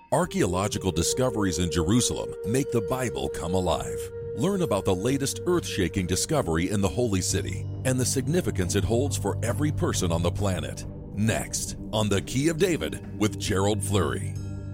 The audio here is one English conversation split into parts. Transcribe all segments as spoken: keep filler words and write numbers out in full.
Archaeological discoveries in Jerusalem make the Bible come alive. Learn about the latest earth-shaking discovery in the Holy City and the significance it holds for every person on the planet. Next, on The Key of David with Gerald Fleury.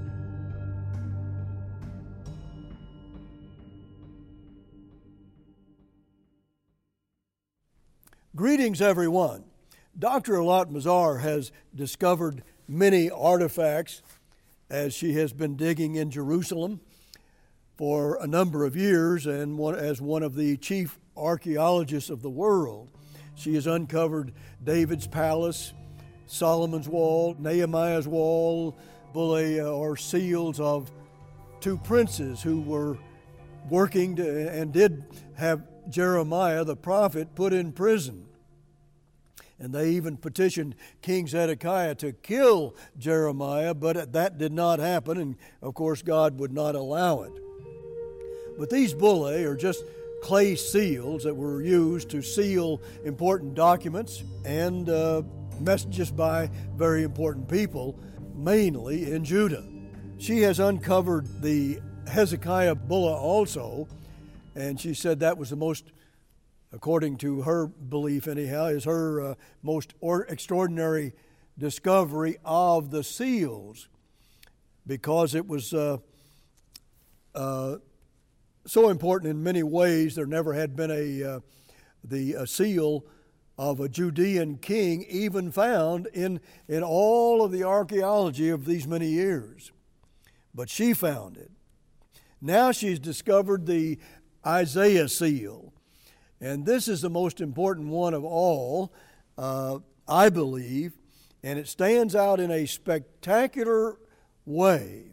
Greetings, everyone. Doctor Eilat Mazar has discovered many artifacts as she has been digging in Jerusalem for a number of years, and one, as one of the chief archaeologists of the world. She has uncovered David's palace, Solomon's wall, Nehemiah's wall, bullae or seals of two princes who were working to, and did have Jeremiah the prophet put in prison. And they even petitioned King Zedekiah to kill Jeremiah, but that did not happen, and of course God would not allow it. But these bullae are just clay seals that were used to seal important documents and uh, messages by very important people, mainly in Judah. She has uncovered the Hezekiah bulla also, and she said that was the most, according to her belief anyhow, is her uh, most or extraordinary discovery of the seals, because it was uh, uh, so important in many ways. There never had been a uh, the a seal of a Judean king even found in, in all of the archaeology of these many years. But she found it. Now she's discovered the Isaiah seal. And this is the most important one of all, uh, I believe, and it stands out in a spectacular way.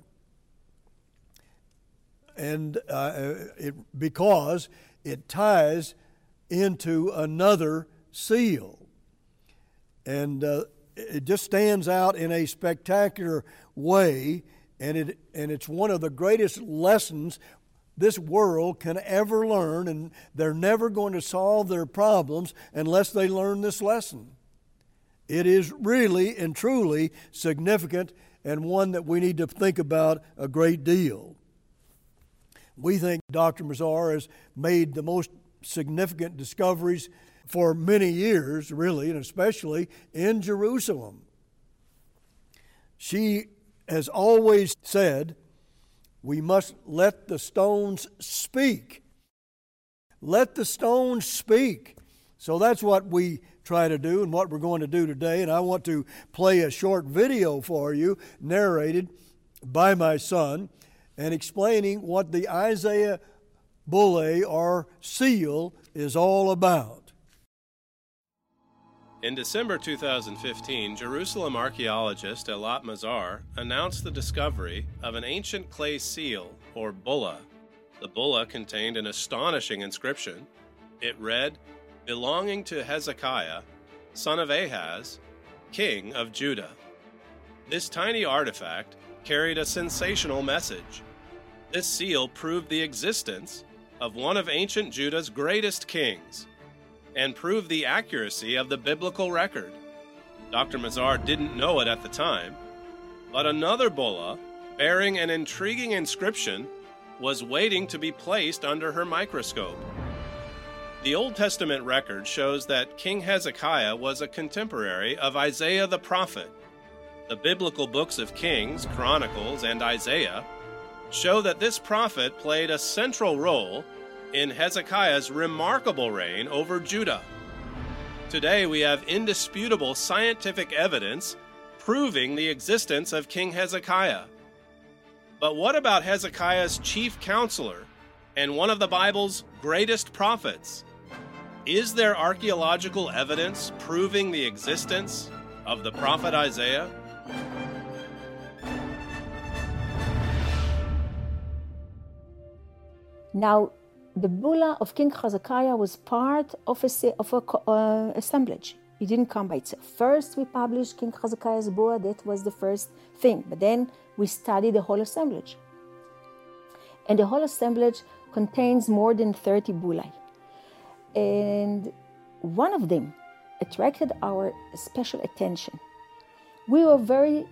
And uh, it, because it ties into another seal. And uh, it just stands out in a spectacular way, and it and it's one of the greatest lessons this world can ever learn, and they're never going to solve their problems unless they learn this lesson. It is really and truly significant, and one that we need to think about a great deal. We think Doctor Mazar has made the most significant discoveries for many years, really, and especially in Jerusalem. She has always said, we must let the stones speak. Let the stones speak. So that's what we try to do and what we're going to do today. And I want to play a short video for you, narrated by my son, and explaining what the Isaiah bullae or seal is all about. In December two thousand fifteen, Jerusalem archaeologist Eilat Mazar announced the discovery of an ancient clay seal, or bulla. The bulla contained an astonishing inscription. It read, "Belonging to Hezekiah, son of Ahaz, king of Judah." This tiny artifact carried a sensational message. This seal proved the existence of one of ancient Judah's greatest kings, and prove the accuracy of the biblical record. Doctor Mazar didn't know it at the time, but another bulla bearing an intriguing inscription was waiting to be placed under her microscope. The Old Testament record shows that King Hezekiah was a contemporary of Isaiah the prophet. The biblical books of Kings, Chronicles, and Isaiah show that this prophet played a central role in Hezekiah's remarkable reign over Judah. Today we have indisputable scientific evidence proving the existence of King Hezekiah. But what about Hezekiah's chief counselor and one of the Bible's greatest prophets? Is there archaeological evidence proving the existence of the prophet Isaiah? Now, the bulla of King Hezekiah was part of a, of a uh, assemblage. It didn't come by itself. First, we published King Hezekiah's bulla. That was the first thing. But then we studied the whole assemblage. And the whole assemblage contains more than thirty bullae. And one of them attracted our special attention. We were very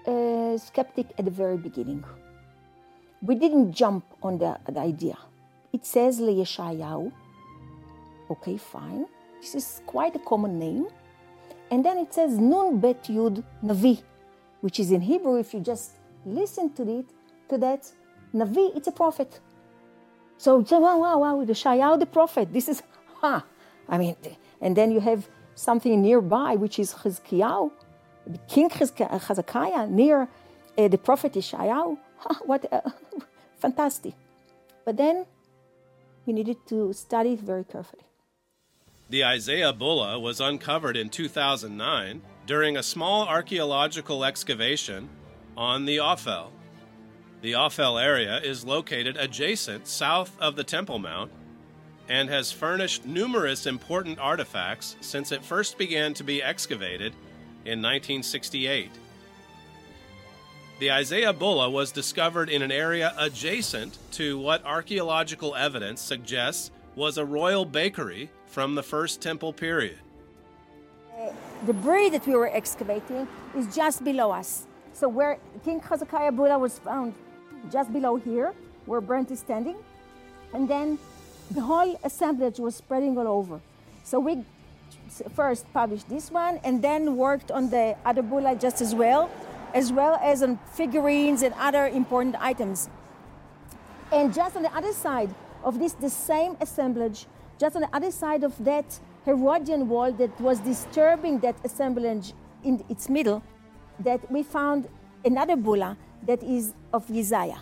uh, skeptic at the very beginning. We didn't jump on the, the idea. It says LeYeshayahu. Okay, fine. This is quite a common name. And then it says Nun Bet Yud Navi, which is in Hebrew, if you just listen to it, to that, Navi, it's a prophet. So, wow, wow, wow, the Yeshayahu, the prophet. This is, ha. I mean, and then you have something nearby, which is Chizkiyahu, King Hezekiah, near uh, the prophet Yeshayahu. Ha, what uh, fantastic. But then we needed to study it very carefully. The Isaiah Bulla was uncovered in two thousand nine during a small archaeological excavation on the Ophel. The Ophel area is located adjacent south of the Temple Mount and has furnished numerous important artifacts since it first began to be excavated in nineteen sixty-eight. The Isaiah Bulla was discovered in an area adjacent to what archaeological evidence suggests was a royal bakery from the First Temple period. Uh, the debris that we were excavating is just below us. So where King Hezekiah Bulla was found, just below here, where Brent is standing, and then the whole assemblage was spreading all over. So we first published this one and then worked on the other Bulla just as well, as well as on figurines and other important items. And just on the other side of this, the same assemblage, just on the other side of that Herodian wall that was disturbing that assemblage in its middle, that we found another Bulla that is of Isaiah.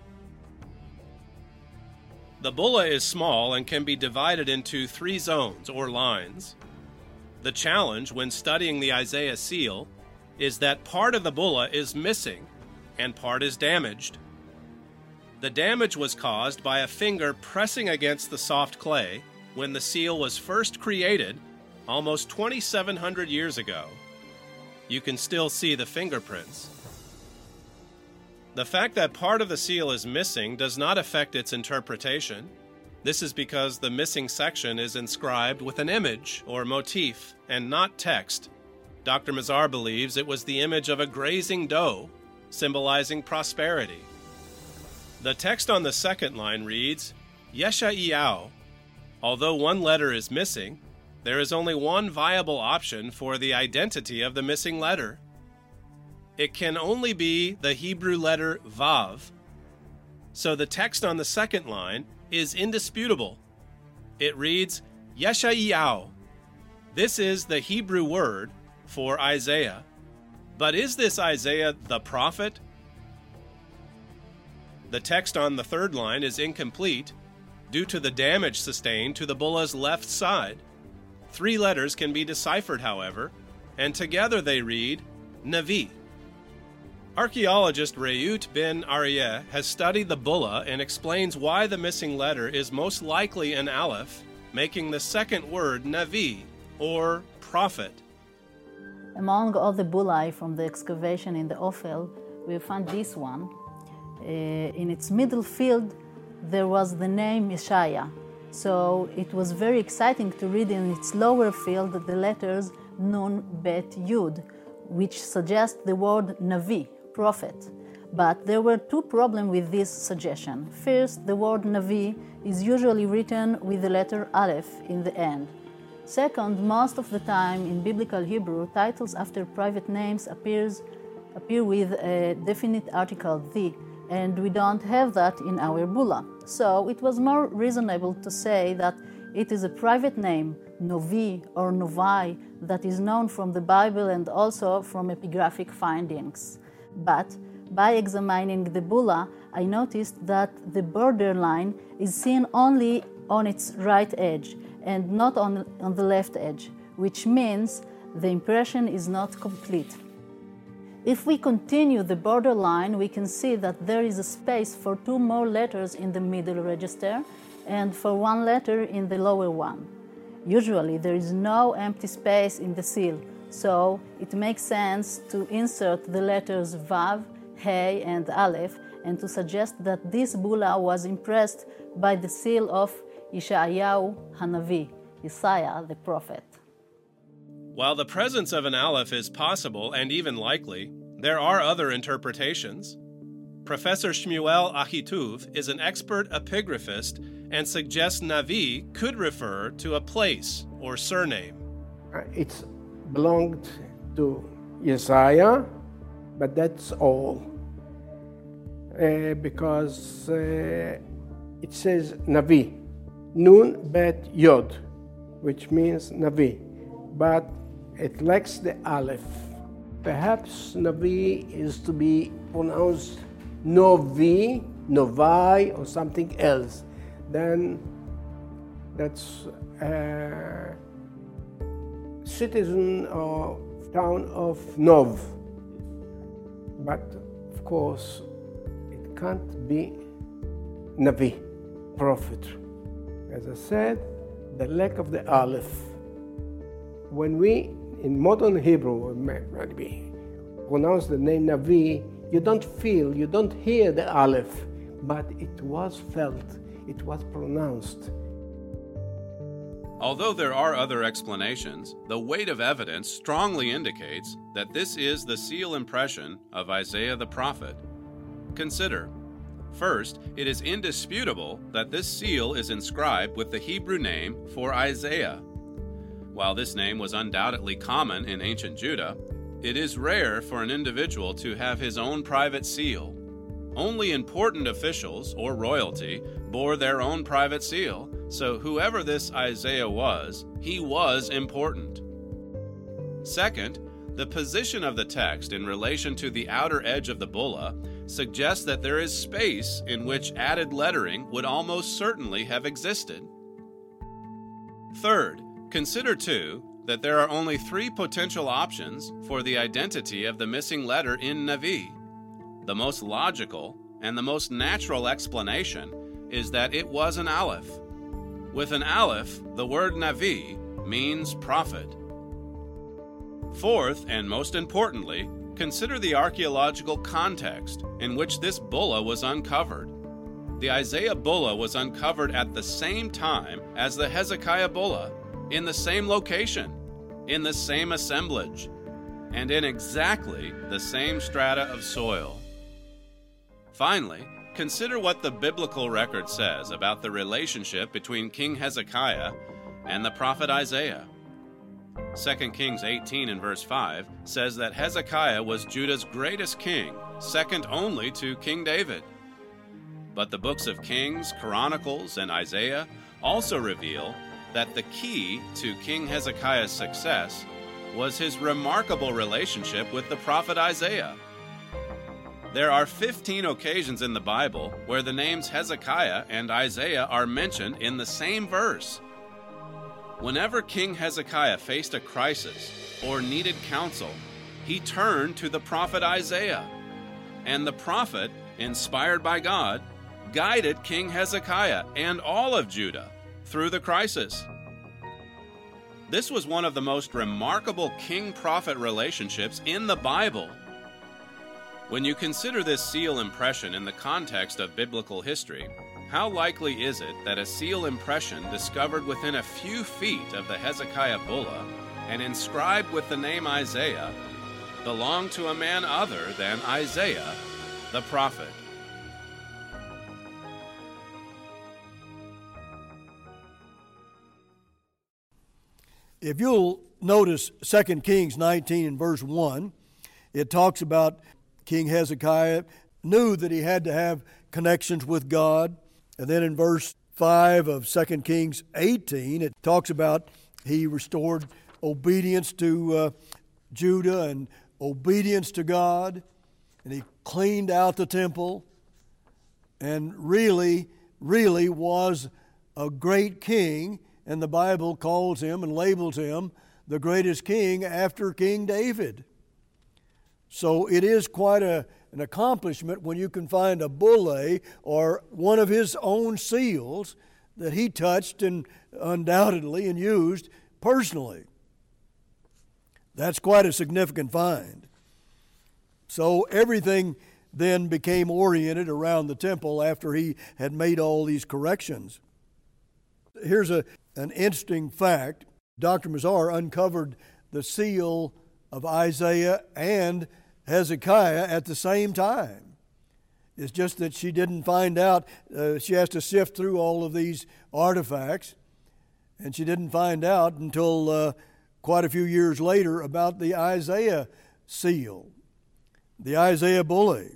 The Bulla is small and can be divided into three zones or lines. The challenge when studying the Isaiah seal is that part of the Bulla is missing and part is damaged. The damage was caused by a finger pressing against the soft clay when the seal was first created almost twenty-seven hundred years ago. You can still see the fingerprints. The fact that part of the seal is missing does not affect its interpretation. This is because the missing section is inscribed with an image or motif and not text. Doctor Mazar believes it was the image of a grazing doe, symbolizing prosperity. The text on the second line reads, Yeshayahu. Although one letter is missing, there is only one viable option for the identity of the missing letter. It can only be the Hebrew letter Vav. So the text on the second line is indisputable. It reads, Yeshayahu. This is the Hebrew word for Isaiah. But is this Isaiah the prophet? The text on the third line is incomplete due to the damage sustained to the Bulla's left side. Three letters can be deciphered, however, and together they read, Navi. Archaeologist Reut Ben Aryeh has studied the Bulla and explains why the missing letter is most likely an aleph, making the second word Navi, or prophet. Among all the bullae from the excavation in the Ophel, we found this one. Uh, in its middle field, there was the name Yeshaya. So it was very exciting to read in its lower field the letters Nun Bet Yud, which suggest the word Navi, prophet. But there were two problems with this suggestion. First, the word Navi is usually written with the letter Aleph in the end. Second, most of the time in biblical Hebrew, titles after private names appears, appear with a definite article, the, and we don't have that in our Bulla. So it was more reasonable to say that it is a private name, Novi or Novai, that is known from the Bible and also from epigraphic findings. But by examining the Bulla, I noticed that the borderline is seen only on its right edge and not on, on the left edge, which means the impression is not complete. If we continue the borderline, we can see that there is a space for two more letters in the middle register and for one letter in the lower one. Usually there is no empty space in the seal, so it makes sense to insert the letters Vav, Hey, and Aleph, and to suggest that this Bulla was impressed by the seal of Yeshayahu Hanavi, Isaiah the prophet. While the presence of an aleph is possible and even likely, There are other interpretations. Professor Shmuel Achituv is an expert epigraphist and suggests Navi could refer to a place or surname. It belonged to Isaiah, but that's all. Uh, because uh, it says Navi, Nun Bet Yod, which means Navi, but it lacks the Aleph. Perhaps Navi is to be pronounced Novi, Novai, or something else. Then that's a citizen or town of Nov. But of course, it can't be Navi, prophet. As I said, the lack of the Aleph. When we, in modern Hebrew, maybe pronounce the name Navi, you don't feel, you don't hear the Aleph, but it was felt, it was pronounced. Although there are other explanations, the weight of evidence strongly indicates that this is the seal impression of Isaiah the prophet. Consider, first, it is indisputable that this seal is inscribed with the Hebrew name for Isaiah. While this name was undoubtedly common in ancient Judah, it is rare for an individual to have his own private seal. Only important officials or royalty bore their own private seal, so whoever this Isaiah was, he was important. Second, the position of the text in relation to the outer edge of the bulla suggests that there is space in which added lettering would almost certainly have existed. Third, consider too that there are only three potential options for the identity of the missing letter in Navi. The most logical and the most natural explanation is that it was an aleph. With an aleph, the word Navi means prophet. Fourth, and most importantly, consider the archaeological context in which this bulla was uncovered. The Isaiah bulla was uncovered at the same time as the Hezekiah bulla, in the same location, in the same assemblage, and in exactly the same strata of soil. Finally, consider what the biblical record says about the relationship between King Hezekiah and the prophet Isaiah. Second Kings eighteen and verse five says that Hezekiah was Judah's greatest king, second only to King David. But the books of Kings, Chronicles, and Isaiah also reveal that the key to King Hezekiah's success was his remarkable relationship with the prophet Isaiah. There are fifteen occasions in the Bible where the names Hezekiah and Isaiah are mentioned in the same verse. Whenever King Hezekiah faced a crisis or needed counsel, he turned to the prophet Isaiah. And the prophet, inspired by God, guided King Hezekiah and all of Judah through the crisis. This was one of the most remarkable king-prophet relationships in the Bible. When you consider this seal impression in the context of biblical history, how likely is it that a seal impression discovered within a few feet of the Hezekiah bulla and inscribed with the name Isaiah belonged to a man other than Isaiah the prophet? If you'll notice Second Kings nineteen and verse one, it talks about King Hezekiah knew that he had to have connections with God. And then in verse five of Second Kings eighteen, it talks about he restored obedience to uh, Judah and obedience to God. And he cleaned out the temple and really, really was a great king. And the Bible calls him and labels him the greatest king after King David. So it is quite a, an accomplishment when you can find a bulla or one of his own seals that he touched and undoubtedly and used personally. That's quite a significant find. So everything then became oriented around the temple after he had made all these corrections. Here's a, an interesting fact. Doctor Mazar uncovered the seal of Isaiah and Hezekiah at the same time. It's just that she didn't find out. Uh, she has to sift through all of these artifacts, and she didn't find out until uh, quite a few years later about the Isaiah seal, the Isaiah bulla.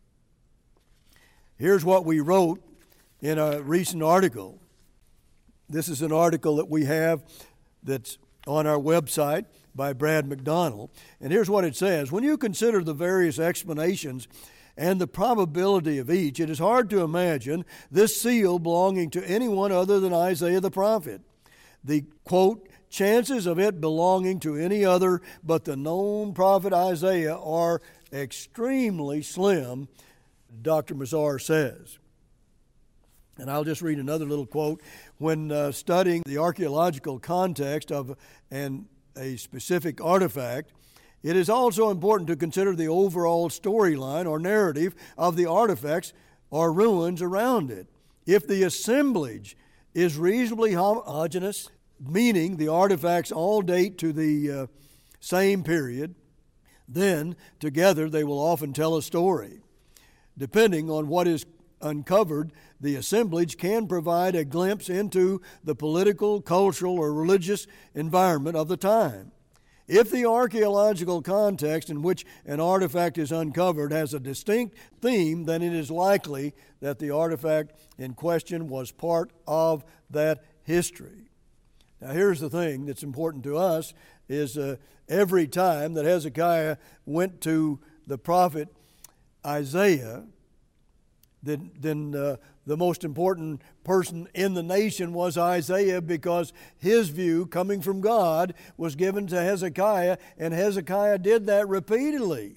Here's what we wrote in a recent article. This is an article that we have that's on our website by Brad McDonald. And here's what it says. When you consider the various explanations and the probability of each, it is hard to imagine this seal belonging to anyone other than Isaiah the prophet. The, quote, chances of it belonging to any other but the known prophet Isaiah are extremely slim, Doctor Mazar says. And I'll just read another little quote. When uh, studying the archaeological context of an, a specific artifact, it is also important to consider the overall storyline or narrative of the artifacts or ruins around it. If the assemblage is reasonably homogeneous, meaning the artifacts all date to the uh, same period, then together they will often tell a story. Depending on what is uncovered, the assemblage can provide a glimpse into the political, cultural, or religious environment of the time. If the archaeological context in which an artifact is uncovered has a distinct theme, then it is likely that the artifact in question was part of that history. Now here's the thing that's important to us is uh, every time that Hezekiah went to the prophet Isaiah, then, then uh, the most important person in the nation was Isaiah, because his view coming from God was given to Hezekiah, and Hezekiah did that repeatedly.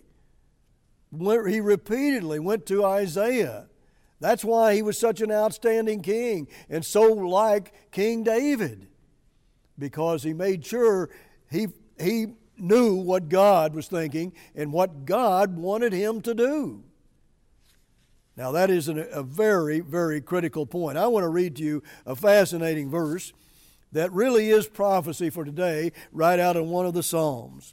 He repeatedly went to Isaiah. That's why he was such an outstanding king and so like King David, because he made sure he, he knew what God was thinking and what God wanted him to do. Now that is an, a very, very critical point. I want to read to you a fascinating verse that really is prophecy for today, right out of one of the Psalms.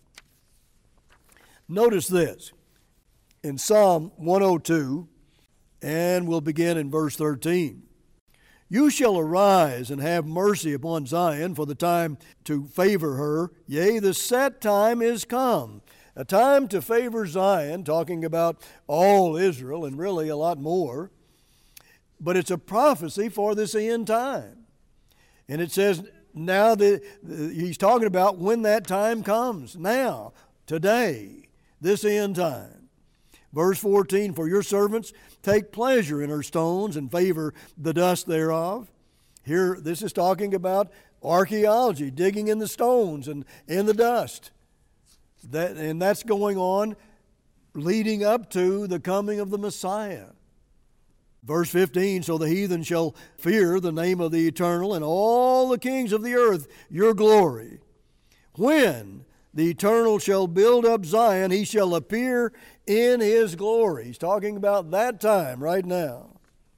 Notice this. In Psalm one oh two, and we'll begin in verse thirteen. You shall arise and have mercy upon Zion, for the time to favor her. Yea, the set time is come. A time to favor Zion, talking about all Israel and really a lot more. But it's a prophecy for this end time. And it says now that he's talking about when that time comes. Now, today, this end time. Verse fourteen, for your servants take pleasure in her stones and favor the dust thereof. Here, this is talking about archaeology, digging in the stones and in the dust. That, and that's going on leading up to the coming of the Messiah. Verse fifteen, so the heathen shall fear the name of the Eternal, and all the kings of the earth your glory. When the Eternal shall build up Zion, he shall appear in his glory. He's talking about that time right now.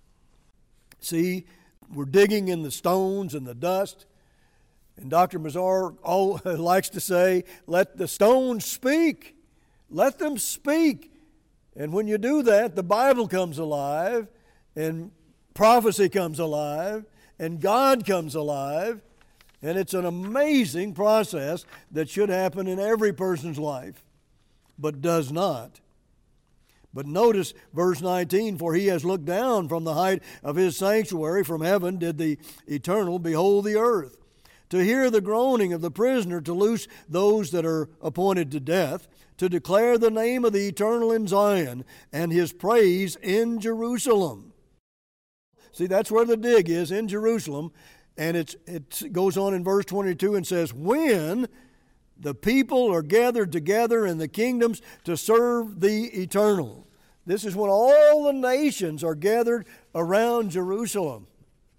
See, we're digging in the stones and the dust. And Doctor Mazar all, likes to say, let the stones speak. Let them speak. And when you do that, the Bible comes alive, and prophecy comes alive, and God comes alive. And it's an amazing process that should happen in every person's life, but does not. But notice verse nineteen, for he has looked down from the height of his sanctuary, from heaven did the Eternal behold the earth, to hear the groaning of the prisoner, to loose those that are appointed to death, to declare the name of the Eternal in Zion, and his praise in Jerusalem. See, that's where the dig is, in Jerusalem. And it's, it goes on in verse twenty-two and says, when the people are gathered together in the kingdoms to serve the Eternal. This is when all the nations are gathered around Jerusalem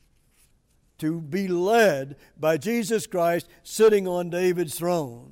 to be led by Jesus Christ sitting on David's throne.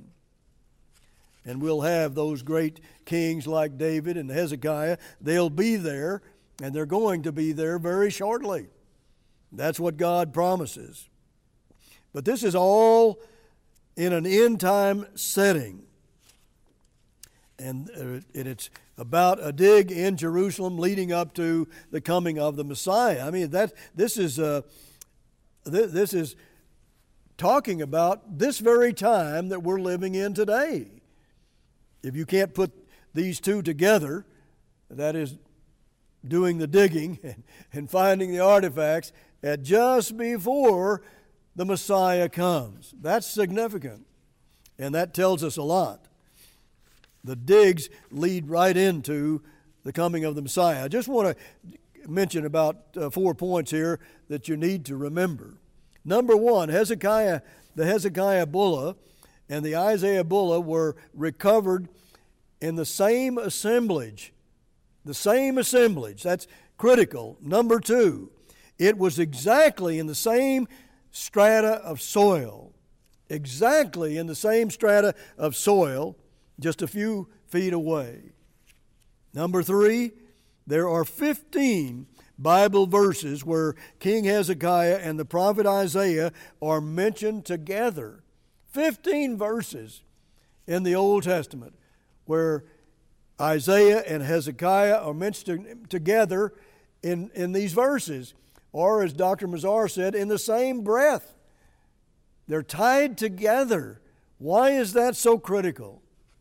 And we'll have those great kings like David and Hezekiah. They'll be there, and they're going to be there very shortly. That's what God promises. But this is all in an end-time setting. And, uh, and it's about a dig in Jerusalem leading up to the coming of the Messiah. I mean, that this is uh, th- this is talking about this very time that we're living in today. If you can't put these two together, that is doing the digging and, and finding the artifacts at just before the Messiah comes. That's significant, and that tells us a lot. The digs lead right into the coming of the Messiah. I just want to mention about uh, four points here that you need to remember. Number one, Hezekiah, the Hezekiah bulla and the Isaiah bulla were recovered in the same assemblage. The same assemblage. That's critical. Number two, it was exactly in the same strata of soil. Exactly in the same strata of soil, just a few feet away. Number three, there are fifteen Bible verses where King Hezekiah and the prophet Isaiah are mentioned together. fifteen verses in the Old Testament where Isaiah and Hezekiah are mentioned together in, in these verses. Or, as Doctor Mazar said, in the same breath. They're tied together. Why is that so critical?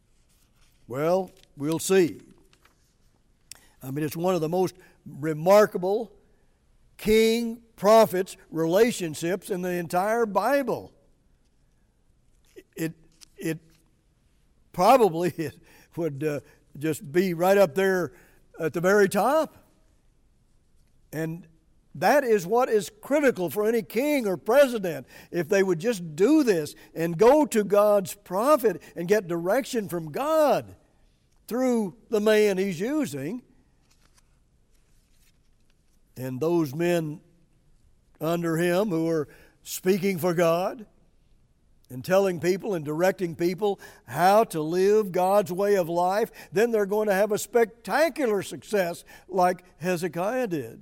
Well, we'll see. I mean, it's one of the most remarkable king-prophets relationships in the entire Bible. It, it probably it would uh, just be right up there at the very top. And that is what is critical for any king or president. If they would just do this and go to God's prophet and get direction from God through the man he's using. And those men under him who are speaking for God and telling people and directing people how to live God's way of life, then they're going to have a spectacular success like Hezekiah did.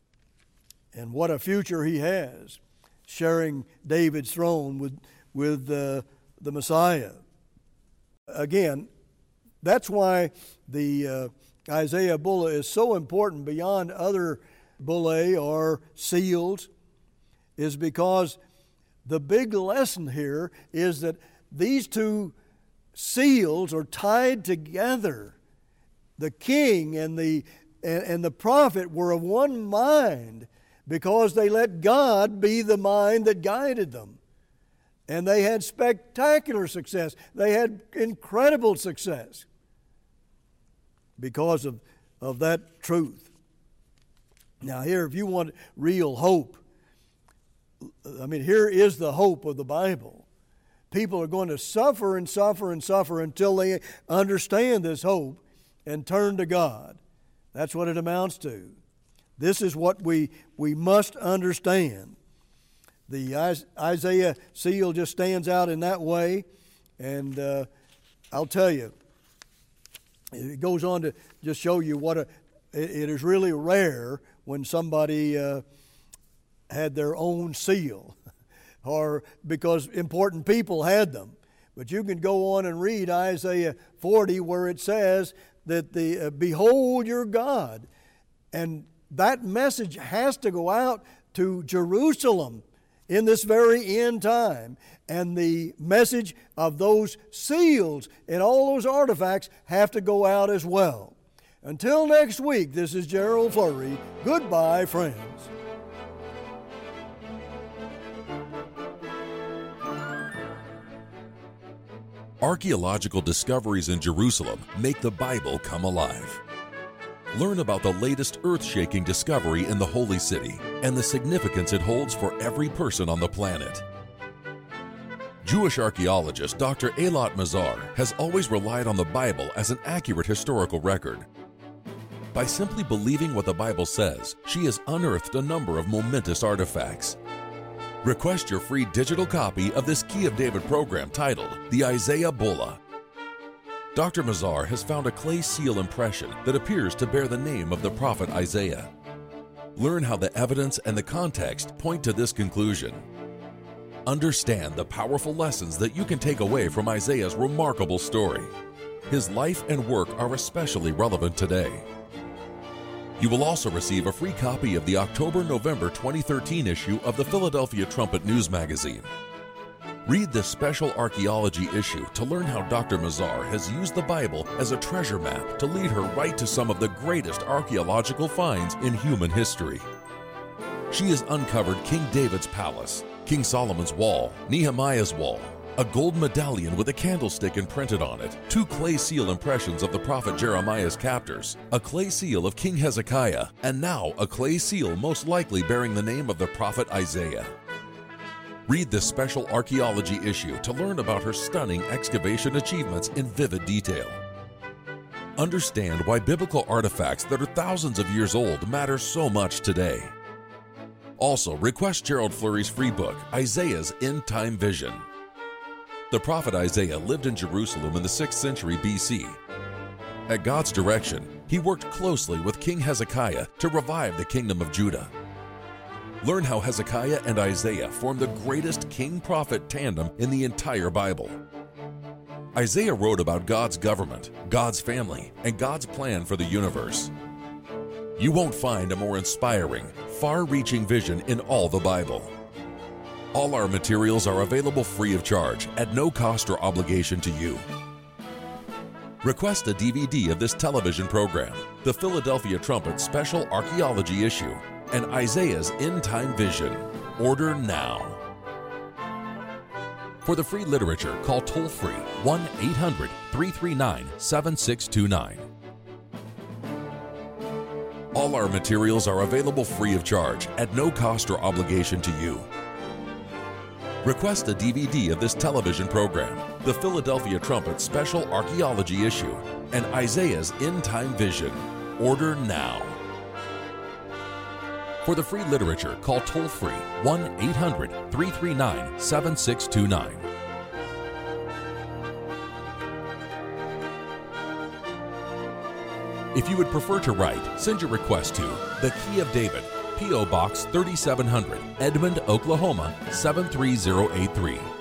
And what a future he has, sharing David's throne with, with uh, the Messiah. Again, that's why the uh, Isaiah bulla is so important beyond other bullae or seals, is because the big lesson here is that these two seals are tied together. The king and the, and, and the prophet were of one mind, because they let God be the mind that guided them. And they had spectacular success. They had incredible success because of, of that truth. Now here, if you want real hope, I mean, here is the hope of the Bible. People are going to suffer and suffer and suffer until they understand this hope and turn to God. That's what it amounts to. This is what we, we must understand. The Isaiah seal just stands out in that way, and uh, I'll tell you, it goes on to just show you what a, it, it is really rare when somebody uh, had their own seal, or because important people had them. But you can go on and read Isaiah forty, where it says that the uh, behold your God, and that message has to go out to Jerusalem in this very end time. And the message of those seals and all those artifacts have to go out as well. Until next week, this is Gerald Flurry. Goodbye, friends. Archaeological discoveries in Jerusalem make the Bible come alive. Learn about the latest earth-shaking discovery in the Holy City and the significance it holds for every person on the planet. Jewish archaeologist Doctor Eilat Mazar has always relied on the Bible as an accurate historical record. By simply believing what the Bible says, she has unearthed a number of momentous artifacts. Request your free digital copy of this Key of David program titled The Isaiah Bulla. Doctor Mazar has found a clay seal impression that appears to bear the name of the prophet Isaiah. Learn how the evidence and the context point to this conclusion. Understand the powerful lessons that you can take away from Isaiah's remarkable story. His life and work are especially relevant today. You will also receive a free copy of the October-November twenty thirteen issue of the Philadelphia Trumpet News Magazine. Read this special archaeology issue to learn how Doctor Mazar has used the Bible as a treasure map to lead her right to some of the greatest archaeological finds in human history. She has uncovered King David's palace, King Solomon's wall, Nehemiah's wall, a gold medallion with a candlestick imprinted on it, two clay seal impressions of the prophet Jeremiah's captors, a clay seal of King Hezekiah, and now a clay seal most likely bearing the name of the prophet Isaiah. Read this special archaeology issue to learn about her stunning excavation achievements in vivid detail. Understand why biblical artifacts that are thousands of years old matter so much today. Also, request Gerald Flurry's free book, Isaiah's End Time Vision. The prophet Isaiah lived in Jerusalem in the sixth century B C. At God's direction, he worked closely with King Hezekiah to revive the kingdom of Judah. Learn how Hezekiah and Isaiah formed the greatest king-prophet tandem in the entire Bible. Isaiah wrote about God's government, God's family, and God's plan for the universe. You won't find a more inspiring, far-reaching vision in all the Bible. All our materials are available free of charge at no cost or obligation to you. Request a D V D of this television program, the Philadelphia Trumpet Special Archaeology Issue, and Isaiah's End Time Vision. Order now. For the free literature, call toll-free one eight hundred, three three nine, seven six two nine. All our materials are available free of charge at no cost or obligation to you. Request a D V D of this television program, the Philadelphia Trumpet Special Archaeology Issue, and Isaiah's End Time Vision. Order now. For the free literature, call toll-free one eight hundred, three three nine, seven six two nine. If you would prefer to write, send your request to The Key of David, P O Box thirty-seven hundred, Edmond, Oklahoma seven three zero eight three.